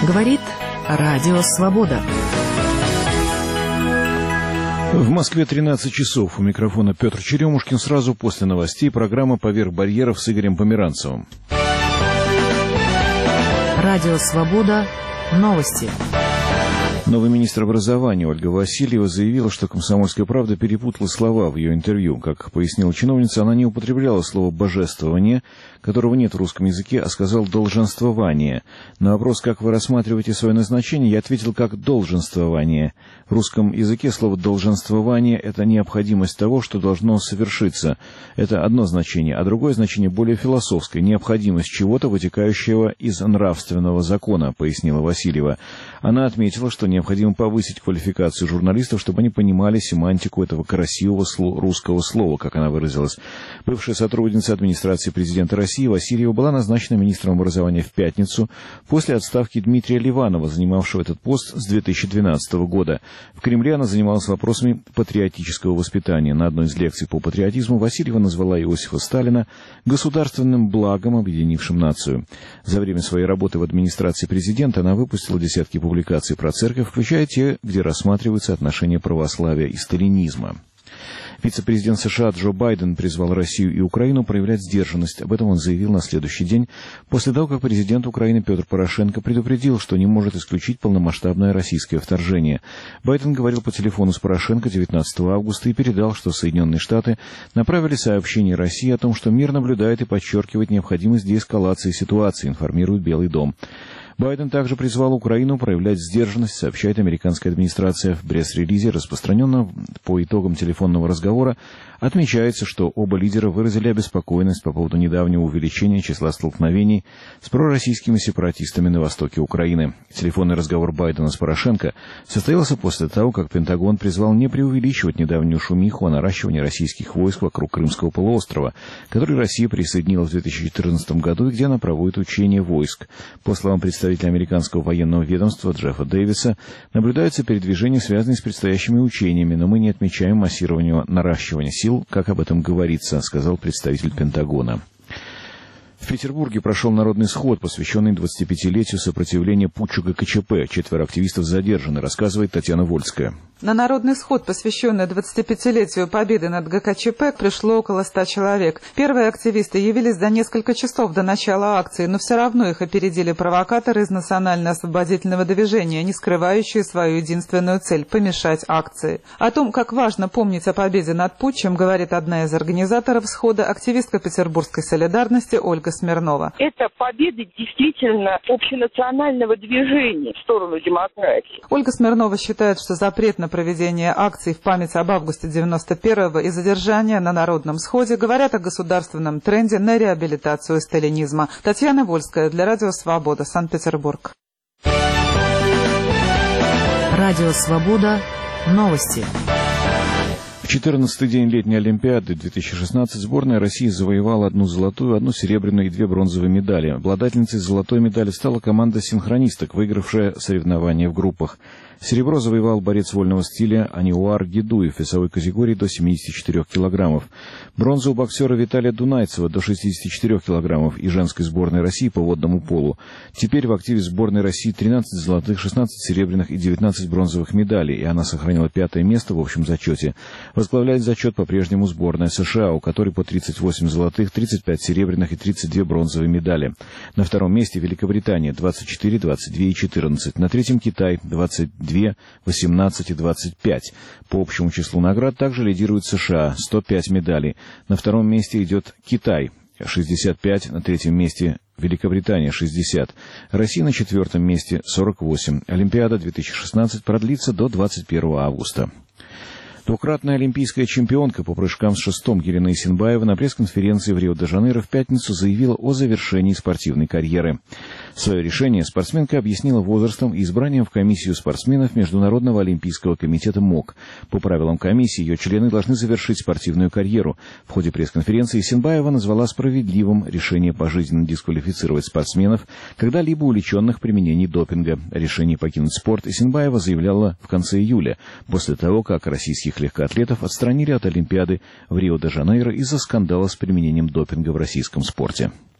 Говорит Радио Свобода. В Москве 13 часов. У микрофона Петр Черемушкин. Сразу после новостей программа «Поверх барьеров» с Игорем Померанцевым. Радио Свобода. Новости. Новый министр образования Ольга Васильева заявила, что «Комсомольская правда» перепутала слова в ее интервью. Как пояснила чиновница, она не употребляла слово «божествование», которого нет в русском языке, а сказал «долженствование». На вопрос, как вы рассматриваете свое назначение, я ответил как «долженствование». В русском языке слово «долженствование» — это необходимость того, что должно совершиться. Это одно значение, а другое значение более философское — необходимость чего-то, вытекающего из нравственного закона, пояснила Васильева. Она отметила, что необходимо повысить квалификацию журналистов, чтобы они понимали семантику этого красивого русского слова, как она выразилась. Бывшая сотрудница администрации президента России Васильева была назначена министром образования в пятницу после отставки Дмитрия Ливанова, занимавшего этот пост с 2012 года. В Кремле она занималась вопросами патриотического воспитания. На одной из лекций по патриотизму Васильева назвала Иосифа Сталина государственным благом, объединившим нацию. За время своей работы в администрации президента она выпустила десятки публикаций про церковь, включая те, где рассматриваются отношения православия и сталинизма. Вице-президент США Джо Байден призвал Россию и Украину проявлять сдержанность. Об этом он заявил на следующий день, после того, как президент Украины Петр Порошенко предупредил, что не может исключить полномасштабное российское вторжение. Байден говорил по телефону с Порошенко 19 августа и передал, что Соединенные Штаты направили сообщение России о том, что мир наблюдает и подчеркивает необходимость деэскалации ситуации, информирует Белый дом. Байден также призвал Украину проявлять сдержанность, сообщает американская администрация. В пресс-релизе, распространенном по итогам телефонного разговора, отмечается, что оба лидера выразили обеспокоенность по поводу недавнего увеличения числа столкновений с пророссийскими сепаратистами на востоке Украины. Телефонный разговор Байдена с Порошенко состоялся после того, как Пентагон призвал не преувеличивать недавнюю шумиху о наращивании российских войск вокруг Крымского полуострова, который Россия присоединила в 2014 году и где она проводит учения войск. По словам представителя американского военного ведомства Джеффа Дэвиса, наблюдается передвижение, связанное с предстоящими учениями, но мы не отмечаем массированного наращивания сил, как об этом говорится, сказал представитель Пентагона. В Петербурге прошел народный сход, посвященный 25-летию сопротивления путчу ГКЧП. 4 активистов задержаны, рассказывает Татьяна Вольская. На народный сход, посвященный 25-летию победы над ГКЧП, пришло около 100 человек. Первые активисты явились за несколько часов до начала акции, но все равно их опередили провокаторы из Национально-освободительного движения, не скрывающие свою единственную цель – помешать акции. О том, как важно помнить о победе над путчем, говорит одна из организаторов схода, активистка петербургской солидарности Ольга Смирнова. Это победа действительно общенационального движения в сторону демократии. Ольга Смирнова считает, что запрет на проведение акций в память об августе 91-го и задержания на народном сходе говорят о государственном тренде на реабилитацию сталинизма. Татьяна Вольская для Радио Свобода, Санкт-Петербург. Радио Свобода. Новости. В 14-й день летней Олимпиады 2016 сборная России завоевала 1 золотую, 1 серебряную и 2 бронзовые медали. Обладательницей золотой медали стала команда синхронисток, выигравшая соревнования в группах. Серебро завоевал борец вольного стиля Аниуар Гедуев в весовой категории до 74 килограммов. Бронза у боксера Виталия Дунайцева до 64 килограммов и женской сборной России по водному полу. Теперь в активе сборной России 13 золотых, 16 серебряных и 19 бронзовых медалей, и она сохранила 5-е место в общем зачете. Возглавляет зачет по-прежнему сборная США, у которой по 38 золотых, 35 серебряных и 32 бронзовые медали. На 2-м месте Великобритания 24, 22 и 14. На 3-м Китай 22, 18 и 25. По общему числу наград также лидирует США 105 медалей. На 2-м месте идет Китай 65, на 3-м месте Великобритания 60. Россия на 4-м месте 48. Олимпиада 2016 продлится до 21 августа. Двукратная олимпийская чемпионка по прыжкам с шестом Елена Исенбаева на пресс-конференции в Рио-де-Жанейро в пятницу заявила о завершении спортивной карьеры. Свое решение спортсменка объяснила возрастом и избранием в комиссию спортсменов Международного олимпийского комитета МОК. По правилам комиссии ее члены должны завершить спортивную карьеру. В ходе пресс-конференции Исенбаева назвала справедливым решение пожизненно дисквалифицировать спортсменов, когда-либо увлеченных в применении допинга. Решение покинуть спорт Исенбаева заявляла в конце июля, после того, как российских легкоатлетов отстранили от Олимпиады в Рио-де-Жанейро из-за скандала с применением допинга в российском спорте.